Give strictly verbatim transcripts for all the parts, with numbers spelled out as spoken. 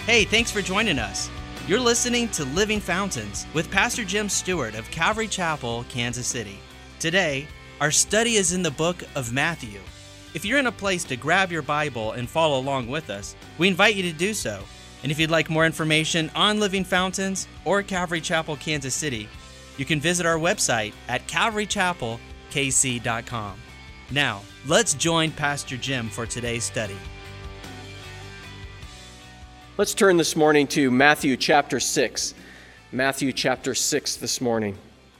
Hey, thanks for joining us. You're listening to Living Fountains with Pastor Jim Stewart of Calvary Chapel, Kansas City. Today, our study is in the book of Matthew. If you're in a place to grab your Bible and follow along with us, we invite you to do so. And if you'd like more information on Living Fountains or Calvary Chapel, Kansas City, you can visit our website at calvary chapel k c dot com. Now, let's join Pastor Jim for today's study. Let's turn this morning to Matthew chapter six. Matthew chapter six this morning.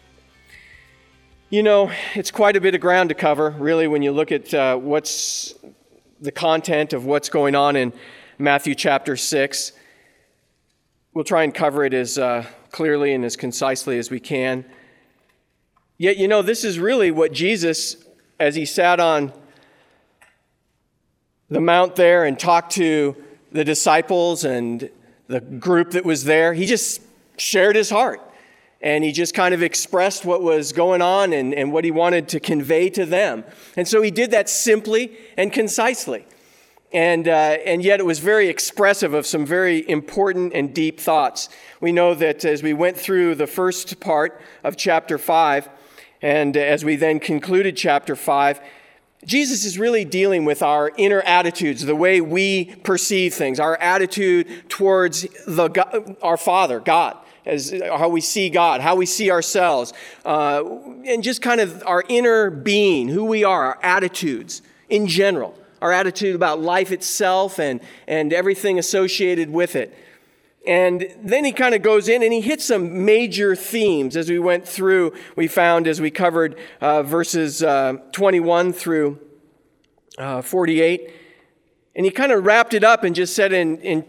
You know, it's quite a bit of ground to cover, really, when you look at uh, what's the content of what's going on in Matthew chapter six. We'll try and cover it as uh, clearly and as concisely as we can. Yet, you know, this is really what Jesus, as he sat on the mount there and talked to the disciples and the group that was there, he just shared his heart. And he just kind of expressed what was going on and, and what he wanted to convey to them. And so he did that simply and concisely. And uh, and yet it was very expressive of some very important and deep thoughts. We know that as we went through the first part of chapter five, and as we then concluded chapter five, Jesus is really dealing with our inner attitudes, the way we perceive things, our attitude towards the God, our Father, God, as how we see God, how we see ourselves, uh, and just kind of our inner being, who we are, our attitudes in general, our attitude about life itself and, and everything associated with it. And then he kind of goes in and he hits some major themes as we went through. We found as we covered uh, verses uh, twenty-one through uh, forty-eight. And he kind of wrapped it up and just said in, in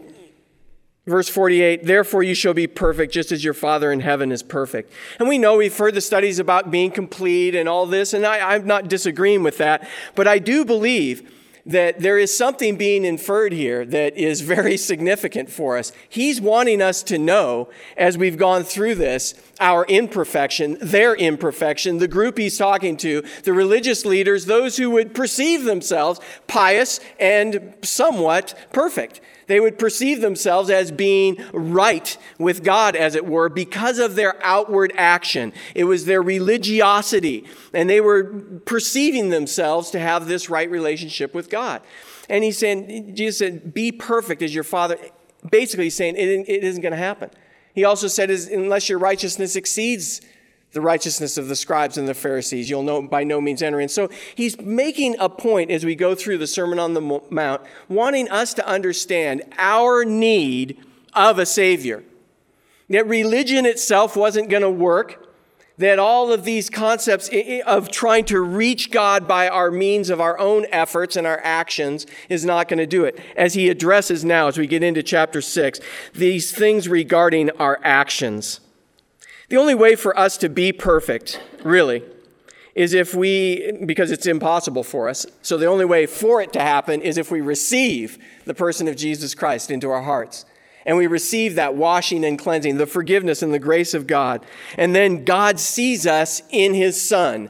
verse forty-eight, "Therefore you shall be perfect just as your Father in heaven is perfect." And we know we've heard the studies about being complete and all this, and I, I'm not disagreeing with that. But I do believe that there is something being inferred here that is very significant for us. He's wanting us to know, as we've gone through this, our imperfection, their imperfection, the group he's talking to, the religious leaders, those who would perceive themselves pious and somewhat perfect. They would perceive themselves as being right with God, as it were, because of their outward action. It was their religiosity, and they were perceiving themselves to have this right relationship with God. And he's saying, Jesus said, "Be perfect as your Father." Basically, he's saying it, it isn't going to happen. He also said, unless your righteousness exceeds the righteousness of the scribes and the Pharisees, you'll know by no means enter in. So he's making a point as we go through the Sermon on the Mount, wanting us to understand our need of a Savior. That religion itself wasn't going to work. That all of these concepts of trying to reach God by our means of our own efforts and our actions is not going to do it. As he addresses now, as we get into chapter six, these things regarding our actions. The only way for us to be perfect, really, is if we, because it's impossible for us, so the only way for it to happen is if we receive the person of Jesus Christ into our hearts. And we receive that washing and cleansing, the forgiveness and the grace of God. And then God sees us in his Son.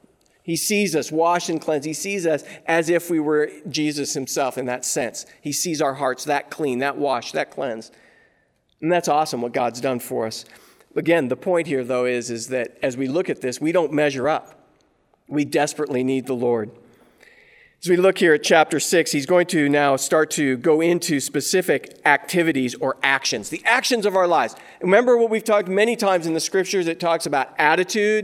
He sees us washed and cleansed. He sees us as if we were Jesus himself in that sense. He sees our hearts that clean, that washed, that cleansed. And that's awesome what God's done for us. Again, the point here, though, is, is that as we look at this, we don't measure up. We desperately need the Lord. As we look here at chapter six, he's going to now start to go into specific activities or actions, the actions of our lives. Remember what we've talked many times in the scriptures, it talks about attitude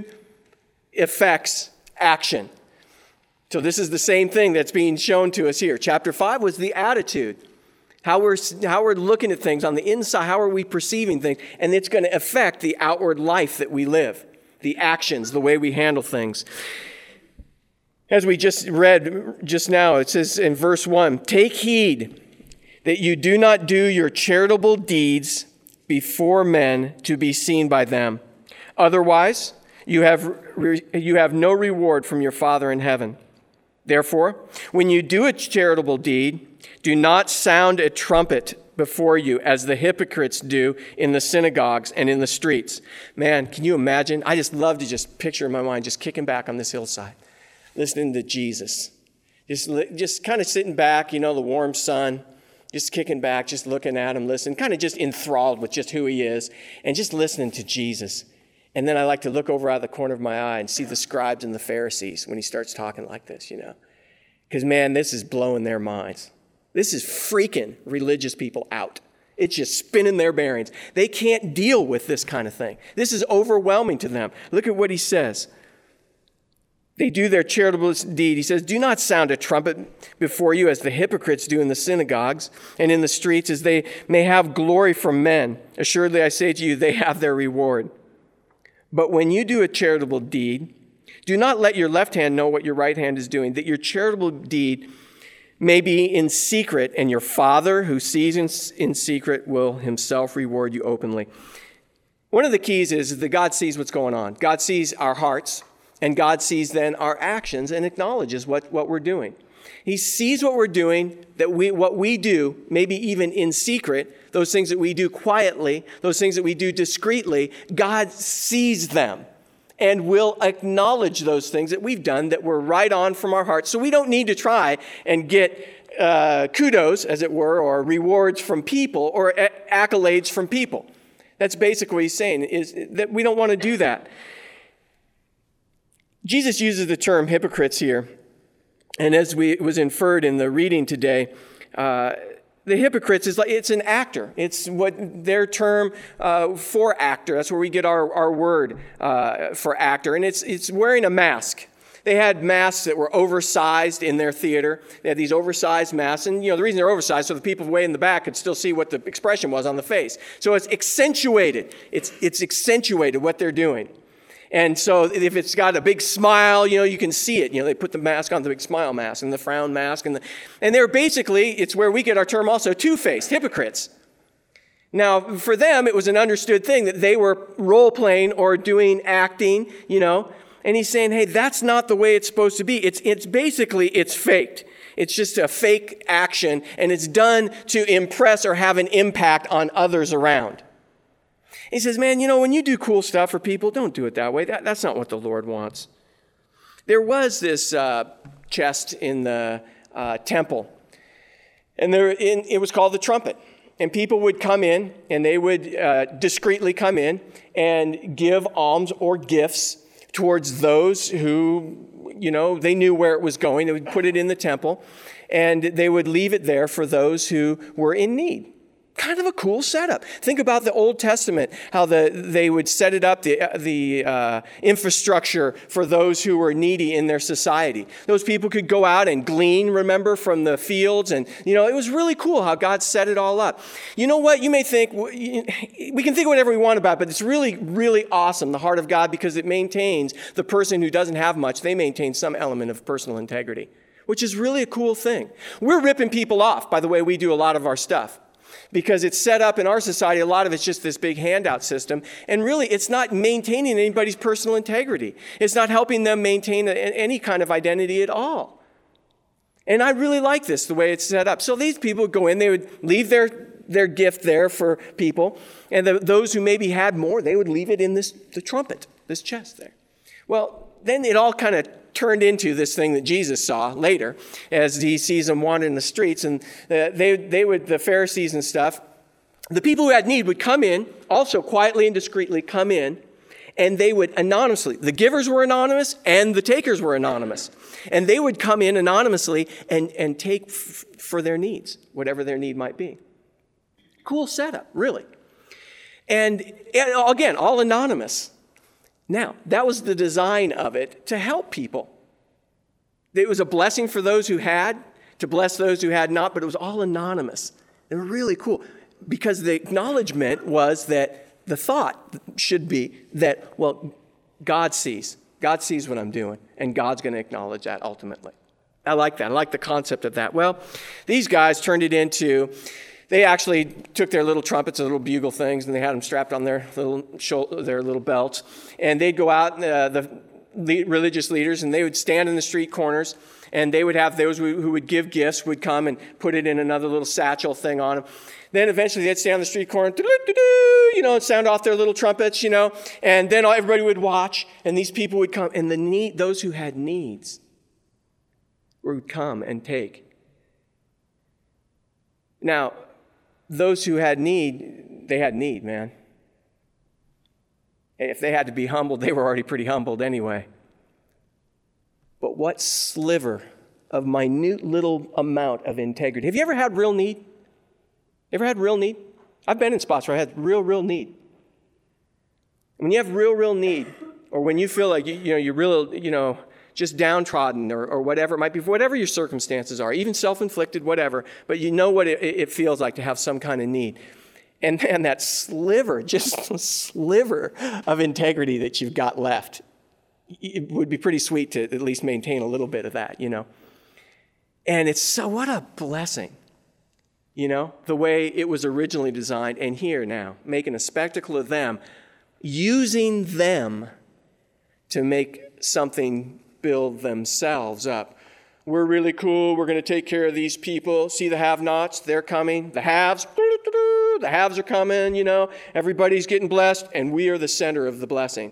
affects action. So this is the same thing that's being shown to us here. Chapter five was the attitude. How we're, how we're looking at things on the inside, how are we perceiving things? And it's going to affect the outward life that we live, the actions, the way we handle things. As we just read just now, it says in verse one, "Take heed that you do not do your charitable deeds before men to be seen by them. Otherwise, you have, you have no reward from your Father in heaven. Therefore, when you do a charitable deed, do not sound a trumpet before you as the hypocrites do in the synagogues and in the streets." Man, can you imagine? I just love to just picture in my mind just kicking back on this hillside, listening to Jesus. Just, just kind of sitting back, you know, the warm sun, just kicking back, just looking at him, listening, kind of just enthralled with just who he is, and just listening to Jesus. And then I like to look over out of the corner of my eye and see the scribes and the Pharisees when he starts talking like this, you know. Because, man, this is blowing their minds. This is freaking religious people out. It's just spinning their bearings. They can't deal with this kind of thing. This is overwhelming to them. Look at what he says. They do their charitable deed. He says, do not sound a trumpet before you as the hypocrites do in the synagogues and in the streets, as they may have glory from men. Assuredly, I say to you, they have their reward. But when you do a charitable deed, do not let your left hand know what your right hand is doing, that your charitable deed may be in secret, and your Father who sees in, in secret will himself reward you openly. One of the keys is that God sees what's going on. God sees our hearts, and God sees then our actions and acknowledges what, what we're doing. He sees what we're doing, that we what we do, maybe even in secret, those things that we do quietly, those things that we do discreetly. God sees them and will acknowledge those things that we've done that were right on from our hearts. So we don't need to try and get uh, kudos, as it were, or rewards from people or a- accolades from people. That's basically what he's saying, is that we don't want to do that. Jesus uses the term hypocrites here. And as we was inferred in the reading today, uh, the hypocrites is like, it's an actor. It's what their term uh, for actor. That's where we get our, our word uh, for actor. And it's it's wearing a mask. They had masks that were oversized in their theater. They had these oversized masks. And, you know, the reason they're oversized so the people way in the back could still see what the expression was on the face. So it's accentuated. It's it's accentuated what they're doing. And so if it's got a big smile, you know, you can see it. You know, they put the mask on, the big smile mask and the frown mask. And the, and they're basically, it's where we get our term also, two-faced, hypocrites. Now, for them, it was an understood thing that they were role-playing or doing acting, you know. And he's saying, hey, that's not the way it's supposed to be. It's, it's basically, it's faked. It's just a fake action, and it's done to impress or have an impact on others around. He says, man, you know, when you do cool stuff for people, don't do it that way. That, that's not what the Lord wants. There was this uh, chest in the uh, temple, and there in, it was called the trumpet. And people would come in, and they would uh, discreetly come in and give alms or gifts towards those who, you know, they knew where it was going. They would put it in the temple, and they would leave it there for those who were in need. Kind of a cool setup. Think about the Old Testament, how the, they would set it up, the, the uh, infrastructure for those who were needy in their society. Those people could go out and glean, remember, from the fields. And, you know, it was really cool how God set it all up. You know what? You may think, we can think whatever we want about it, but it's really, really awesome, the heart of God, because it maintains the person who doesn't have much. They maintain some element of personal integrity, which is really a cool thing. We're ripping people off by the way we do a lot of our stuff. Because it's set up in our society, a lot of it's just this big handout system. And really, it's not maintaining anybody's personal integrity. It's not helping them maintain a, any kind of identity at all. And I really like this, the way it's set up. So these people would go in, they would leave their, their gift there for people. And the, those who maybe had more, they would leave it in this the trumpet, this chest there. Well, then it all kind of turned into this thing that Jesus saw later as he sees them wandering the streets. And uh, they, they would, the Pharisees and stuff, the people who had need would come in, also quietly and discreetly come in, and they would anonymously, the givers were anonymous and the takers were anonymous. And they would come in anonymously and, and take f- for their needs, whatever their need might be. Cool setup, really. And, and again, all anonymous. Now, that was the design of it, to help people. It was a blessing for those who had, to bless those who had not, but it was all anonymous. They were really cool, because the acknowledgement was that the thought should be that, well, God sees. God sees what I'm doing, and God's going to acknowledge that ultimately. I like that. I like the concept of that. Well, these guys turned it into... They actually took their little trumpets, their little bugle things, and they had them strapped on their little shoulder, their little belts. And they'd go out, uh, the religious leaders, and they would stand in the street corners, and they would have those who would give gifts would come and put it in another little satchel thing on them. Then eventually they'd stand on the street corner, you know, and sound off their little trumpets, you know, and then everybody would watch, and these people would come, and the need, those who had needs would come and take. Now, those who had need, they had need, man. If they had to be humbled, they were already pretty humbled anyway. But what sliver of minute little amount of integrity. Have you ever had real need? Ever had real need? I've been in spots where I had real, real need. When you have real, real need, or when you feel like you, you know you're real, you know, just downtrodden, or, or whatever it might be, whatever your circumstances are, even self-inflicted, whatever, but you know what it, it feels like to have some kind of need. And then that sliver, just a sliver of integrity that you've got left, it would be pretty sweet to at least maintain a little bit of that, you know. And it's so, what a blessing, you know, the way it was originally designed. And here now, making a spectacle of them, using them to make something build themselves up. We're really cool. We're going to take care of these people. See the have-nots? They're coming. The haves, the haves are coming, you know. Everybody's getting blessed, and we are the center of the blessing.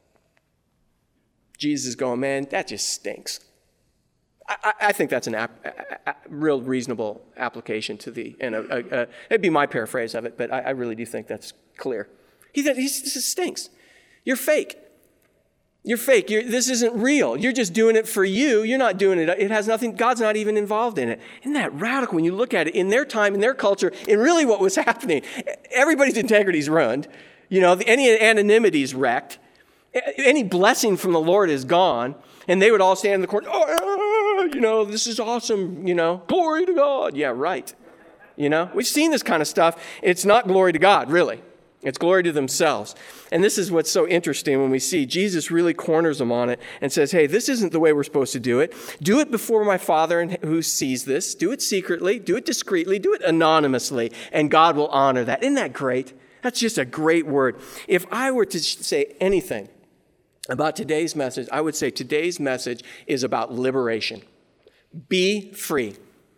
Jesus is going, man, that just stinks. I, I think that's an ap- a, a, real reasonable application to the, and a, a, a, it'd be my paraphrase of it, but I, I really do think that's clear. He said, this stinks. You're fake. You're fake. You're, this isn't real. You're just doing it for you. You're not doing it. It has nothing, God's not even involved in it. Isn't that radical when you look at it in their time, in their culture, and really what was happening? Everybody's integrity is ruined. You know, any anonymity is wrecked. Any blessing from the Lord is gone. And they would all stand in the corner, oh, you know, this is awesome, you know, glory to God. Yeah, right. You know, we've seen this kind of stuff. It's not glory to God, really. It's glory to themselves. And this is what's so interesting when we see Jesus really corners them on it and says, hey, this isn't the way we're supposed to do it. Do it before my Father who sees this. Do it secretly. Do it discreetly. Do it anonymously. And God will honor that. Isn't that great? That's just a great word. If I were to say anything about today's message, I would say today's message is about liberation. Be free.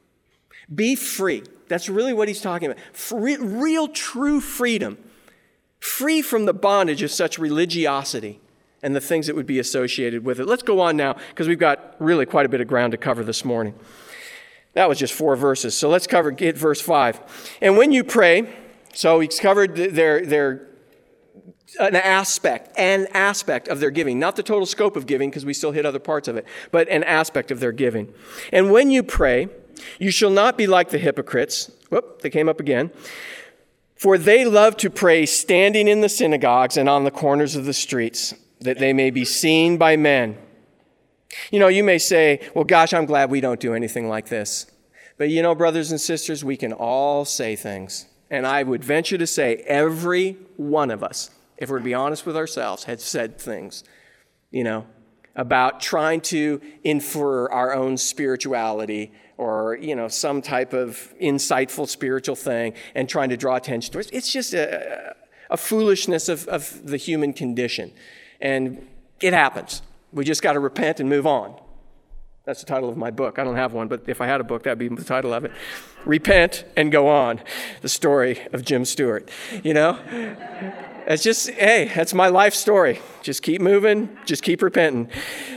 Be free. That's really what he's talking about. Free, real, true freedom. Free from the bondage of such religiosity and the things that would be associated with it. Let's go on now, because we've got really quite a bit of ground to cover this morning. That was just four verses. So let's cover get verse five. And when you pray, so he's covered their their an aspect, an aspect of their giving, not the total scope of giving, because we still hit other parts of it, but an aspect of their giving. And when you pray, you shall not be like the hypocrites. Whoop, they came up again. For they love to pray standing in the synagogues and on the corners of the streets, that they may be seen by men. You know, you may say, well, gosh, I'm glad we don't do anything like this. But you know, brothers and sisters, we can all say things. And I would venture to say every one of us, if we're to be honest with ourselves, has said things, you know, about trying to infer our own spirituality or, you know, some type of insightful spiritual thing and trying to draw attention to it. It's just a, a foolishness of, of the human condition. And it happens. We just got to repent and move on. That's the title of my book. I don't have one, but if I had a book, that'd be the title of it. Repent and go on. The story of Jim Stewart. You know? It's just, hey, that's my life story. Just keep moving. Just keep repenting.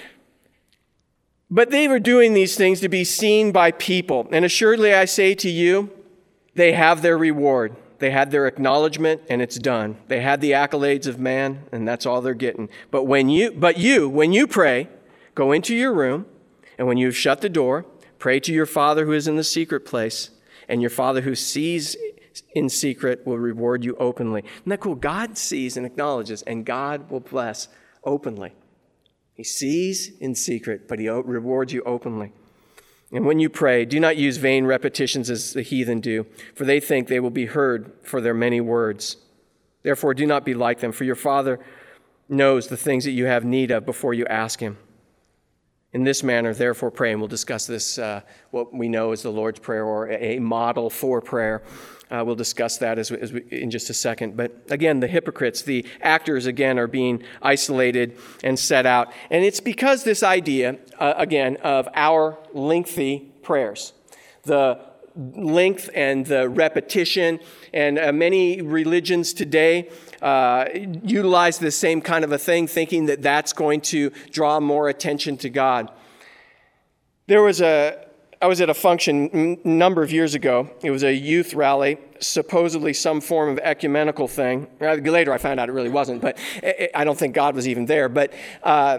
But they were doing these things to be seen by people. And assuredly, I say to you, they have their reward. They had their acknowledgement, and it's done. They had the accolades of man, and that's all they're getting. But when you, but you, when you pray, go into your room, and when you've shut the door, pray to your Father who is in the secret place, and your Father who sees in secret will reward you openly. Isn't that cool? God sees and acknowledges, and God will bless openly. He sees in secret, but he rewards you openly. And when you pray, do not use vain repetitions as the heathen do, for they think they will be heard for their many words. Therefore, do not be like them, for your Father knows the things that you have need of before you ask him. In this manner, therefore, pray, and we'll discuss this, uh, what we know as the Lord's Prayer, or a model for prayer. Uh, we'll discuss that as, as we, in just a second. But again, the hypocrites, the actors, again, are being isolated and set out. And it's because this idea, uh, again, of our lengthy prayers, the length and the repetition, and uh, many religions today uh, utilize the same kind of a thing, thinking that that's going to draw more attention to God. There was a I was at a function a number of years ago. It was a youth rally, supposedly some form of ecumenical thing. Later I found out it really wasn't, but I don't think God was even there. But uh,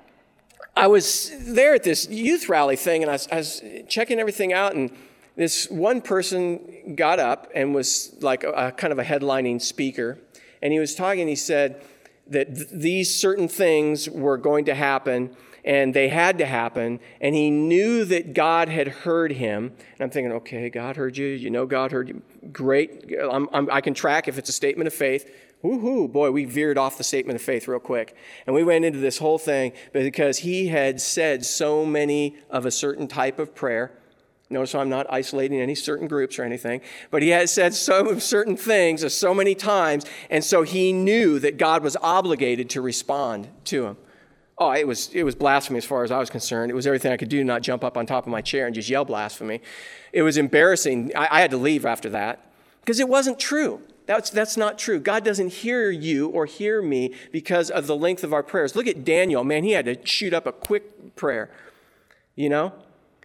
I was there at this youth rally thing, and I was, I was checking everything out, and this one person got up and was like a, a kind of a headlining speaker, and he was talking, he said that th- these certain things were going to happen, and they had to happen, and he knew that God had heard him. And I'm thinking, okay, God heard you. You know God heard you. Great. I'm, I'm, I can track if it's a statement of faith. Woohoo, boy, we veered off the statement of faith real quick. And we went into this whole thing because he had said so many of a certain type of prayer. Notice I'm not isolating any certain groups or anything, but he has said so certain things so many times, and so he knew that God was obligated to respond to him. Oh, it was it was blasphemy as far as I was concerned. It was everything I could do to not jump up on top of my chair and just yell blasphemy. It was embarrassing. I, I had to leave after that because it wasn't true. That's, that's not true. God doesn't hear you or hear me because of the length of our prayers. Look at Daniel. Man, he had to shoot up a quick prayer, you know?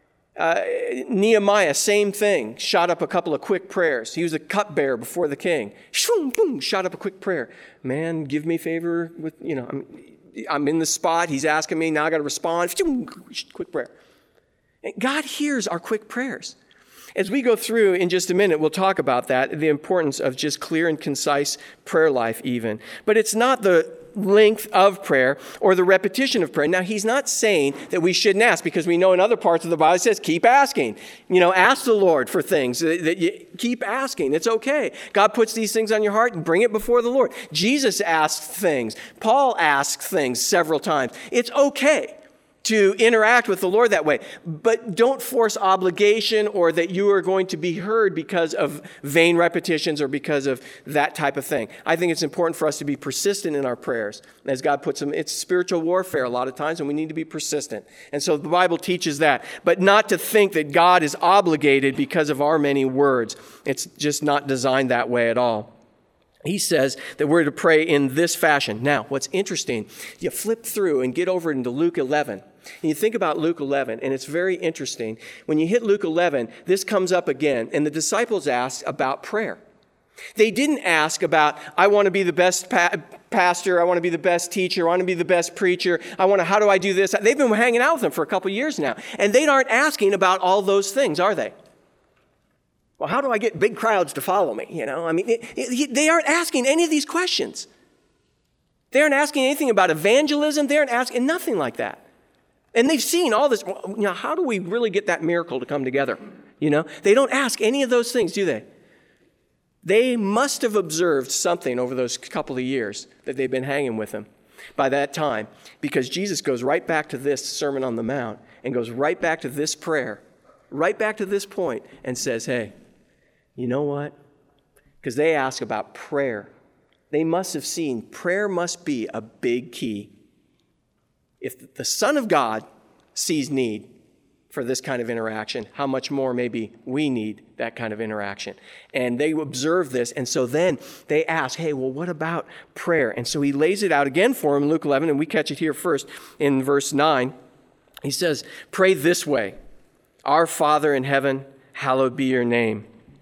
Uh, Nehemiah, same thing, shot up a couple of quick prayers. He was a cupbearer before the king. Shoo, boom, shot up a quick prayer. Man, give me favor with, you know, I'm, I'm in the spot. He's asking me. Now I got to respond. Shoo, quick prayer. And God hears our quick prayers. As we go through in just a minute, we'll talk about that, the importance of just clear and concise prayer life even. But it's not the length of prayer or the repetition of prayer. Now, he's not saying that we shouldn't ask, because we know in other parts of the Bible it says keep asking. You know, ask the Lord for things. That you keep asking. It's okay. God puts these things on your heart and bring it before the Lord. Jesus asked things. Paul asked things several times. It's okay to interact with the Lord that way. But don't force obligation or that you are going to be heard because of vain repetitions or because of that type of thing. I think it's important for us to be persistent in our prayers. As God puts them, it's spiritual warfare a lot of times, and we need to be persistent. And so the Bible teaches that. But not to think that God is obligated because of our many words. It's just not designed that way at all. He says that we're to pray in this fashion. Now, what's interesting, you flip through and get over into Luke eleven. And you think about Luke eleven, and it's very interesting. When you hit Luke eleven, this comes up again, and the disciples asked about prayer. They didn't ask about, I want to be the best pa- pastor, I want to be the best teacher, I want to be the best preacher, I want to, how do I do this? They've been hanging out with them for a couple years now, and they aren't asking about all those things, are they? Well, how do I get big crowds to follow me? You know, I mean, it, it, they aren't asking any of these questions. They aren't asking anything about evangelism. They aren't asking nothing like that. And they've seen all this. Well, you know, how do we really get that miracle to come together? You know, they don't ask any of those things, do they? They must have observed something over those couple of years that they've been hanging with him by that time, because Jesus goes right back to this Sermon on the Mount and goes right back to this prayer, right back to this point, and says, hey, you know what? Because they ask about prayer. They must have seen prayer must be a big key. If the Son of God sees need for this kind of interaction, how much more maybe we need that kind of interaction. And they observe this, and so then they ask, hey, well, what about prayer? And so he lays it out again for them in Luke eleven, and we catch it here first in verse nine. He says, pray this way, our Father in heaven, hallowed be your name.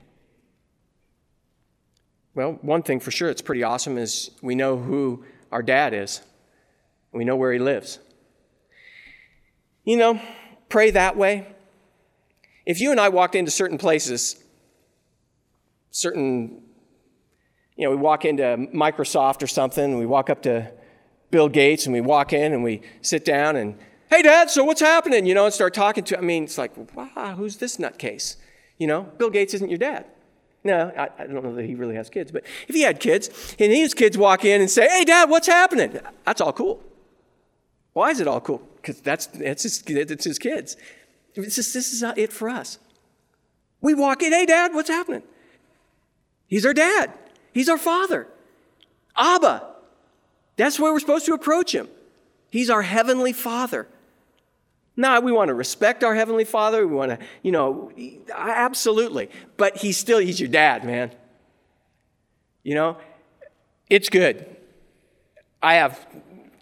Well, one thing for sure that's pretty awesome is we know who our dad is. We know where he lives. You know, pray that way. If you and I walked into certain places, certain, you know, we walk into Microsoft or something, and we walk up to Bill Gates, and we walk in and we sit down and, hey, Dad, so what's happening? You know, and start talking to, I mean, it's like, wow, who's this nutcase? You know, Bill Gates isn't your dad. No, I, I don't know that he really has kids, but if he had kids, and his kids walk in and say, hey, Dad, what's happening? That's all cool. Why is it all cool? Because that's, that's his, it's his kids. It's just, this is not it for us. We walk in, hey, Dad, what's happening? He's our dad. He's our father. Abba. That's where we're supposed to approach him. He's our heavenly Father. Now, we want to respect our Heavenly Father. We want to, you know, absolutely. But he's still, he's your dad, man. You know, it's good. I have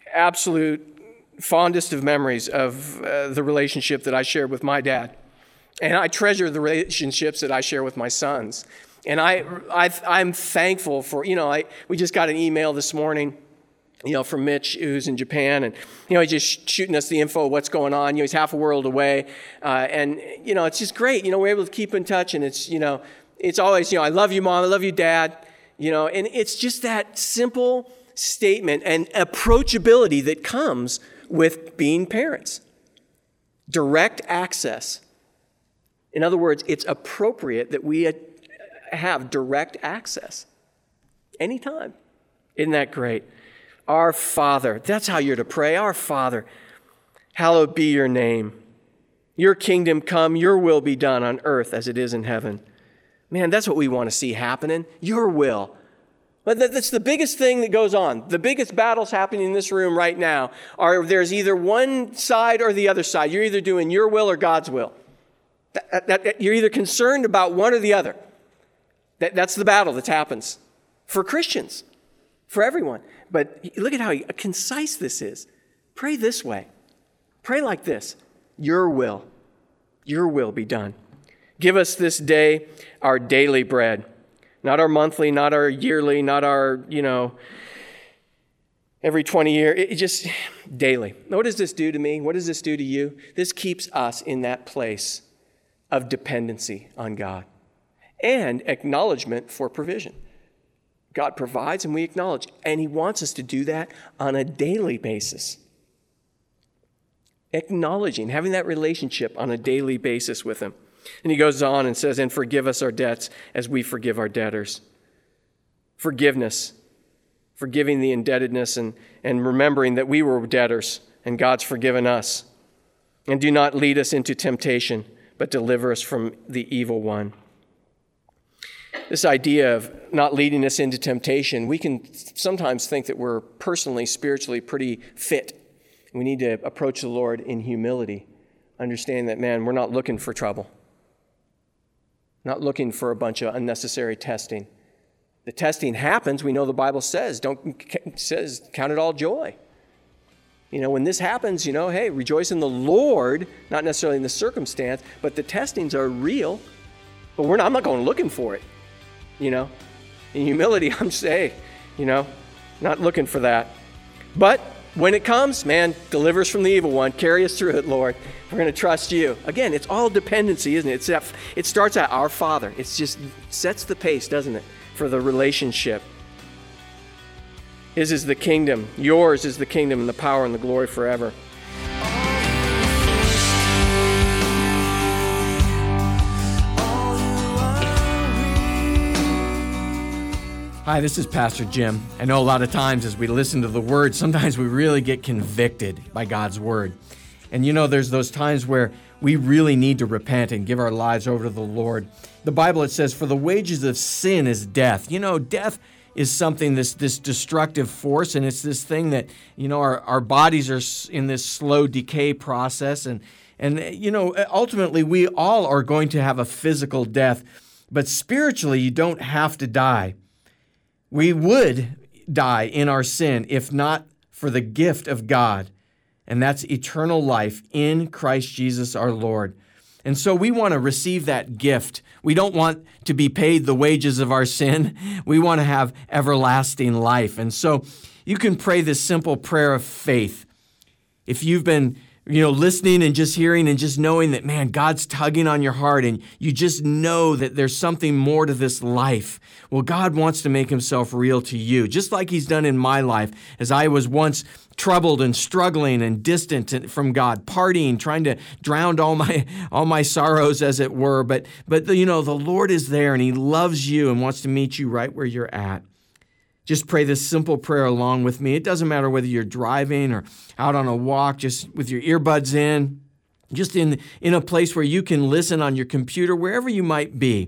absolute fondest of memories of uh, the relationship that I shared with my dad. And I treasure the relationships that I share with my sons. And I, I, I'm thankful for, you know, I, we just got an email this morning, you know, from Mitch, who's in Japan. And, you know, he's just shooting us the info of what's going on. You know, he's half a world away. Uh, and, you know, it's just great. You know, we're able to keep in touch. And it's, you know, it's always, you know, I love you, Mom. I love you, Dad. You know, and it's just that simple statement and approachability that comes with being parents. Direct access. In other words, it's appropriate that we have direct access anytime. Isn't that great? Our Father, that's how you're to pray. Our Father, hallowed be your name. Your kingdom come, your will be done on earth as it is in heaven. Man, that's what we want to see happening. Your will. But that's the biggest thing that goes on. The biggest battles happening in this room right now are there's either one side or the other side. You're either doing your will or God's will. That, that, that, you're either concerned about one or the other. That, that's the battle that happens for Christians, for everyone. But look at how concise this is. Pray this way. Pray like this. Your will, your will be done. Give us this day our daily bread. Not our monthly, not our yearly, not our, you know, every twenty year. It, it just daily. What does this do to me? What does this do to you? This keeps us in that place of dependency on God and acknowledgement for provision. God provides and we acknowledge. And he wants us to do that on a daily basis. Acknowledging, having that relationship on a daily basis with him. And he goes on and says, and forgive us our debts as we forgive our debtors. Forgiveness. Forgiving the indebtedness and, and remembering that we were debtors and God's forgiven us. And do not lead us into temptation, but deliver us from the evil one. This idea of not leading us into temptation, we can sometimes think that we're personally, spiritually pretty fit. We need to approach the Lord in humility, understanding that, man, we're not looking for trouble. Not looking for a bunch of unnecessary testing. The testing happens, we know the Bible says, don't says count it all joy. You know, when this happens, you know, hey, rejoice in the Lord, not necessarily in the circumstance, but the testings are real, but we're not, I'm not going looking for it. You know, in humility, I'm saying, you know, not looking for that. But when it comes, man, deliver us from the evil one. Carry us through it, Lord. We're going to trust you. Again, it's all dependency, isn't it? It's that, it starts at our Father. It's just sets the pace, doesn't it, for the relationship. His is the kingdom. Yours is the kingdom and the power and the glory forever. Hi, this is Pastor Jim. I know a lot of times as we listen to the Word, sometimes we really get convicted by God's Word. And you know, there's those times where we really need to repent and give our lives over to the Lord. The Bible, it says, for the wages of sin is death. You know, death is something, this this destructive force, and it's this thing that, you know, our, our bodies are in this slow decay process. And, and, you know, ultimately we all are going to have a physical death, but spiritually you don't have to die. We would die in our sin if not for the gift of God, and that's eternal life in Christ Jesus our Lord. And so we want to receive that gift. We don't want to be paid the wages of our sin. We want to have everlasting life. And so you can pray this simple prayer of faith. If you've been you know, listening and just hearing and just knowing that, man, God's tugging on your heart and you just know that there's something more to this life. Well, God wants to make himself real to you, just like he's done in my life as I was once troubled and struggling and distant from God, partying, trying to drown all my all my sorrows, as it were. But, but you know, the Lord is there and he loves you and wants to meet you right where you're at. Just pray this simple prayer along with me. It doesn't matter whether you're driving or out on a walk, just with your earbuds in, just in, in a place where you can listen on your computer, wherever you might be.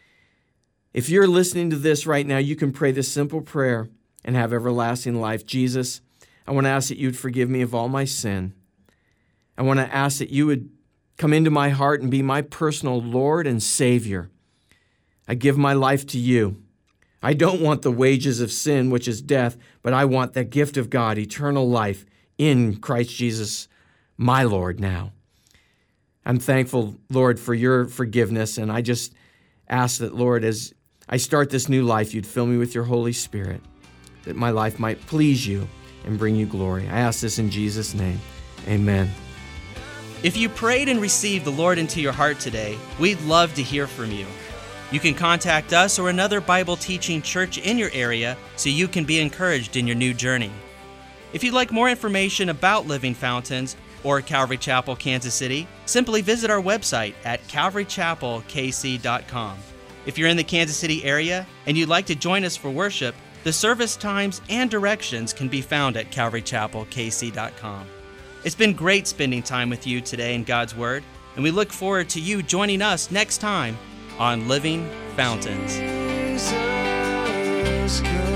If you're listening to this right now, you can pray this simple prayer and have everlasting life. Jesus, I want to ask that you'd forgive me of all my sin. I want to ask that you would come into my heart and be my personal Lord and Savior. I give my life to you. I don't want the wages of sin, which is death, but I want the gift of God, eternal life in Christ Jesus, my Lord now. I'm thankful, Lord, for your forgiveness, and I just ask that, Lord, as I start this new life, you'd fill me with your Holy Spirit, that my life might please you and bring you glory. I ask this in Jesus' name. Amen. If you prayed and received the Lord into your heart today, we'd love to hear from you. You can contact us or another Bible teaching church in your area so you can be encouraged in your new journey. If you'd like more information about Living Fountains or Calvary Chapel, Kansas City, simply visit our website at calvary chapel k c dot com. If you're in the Kansas City area and you'd like to join us for worship, the service times and directions can be found at calvary chapel k c dot com. It's been great spending time with you today in God's Word, and we look forward to you joining us next time on Living Fountains. Jesus,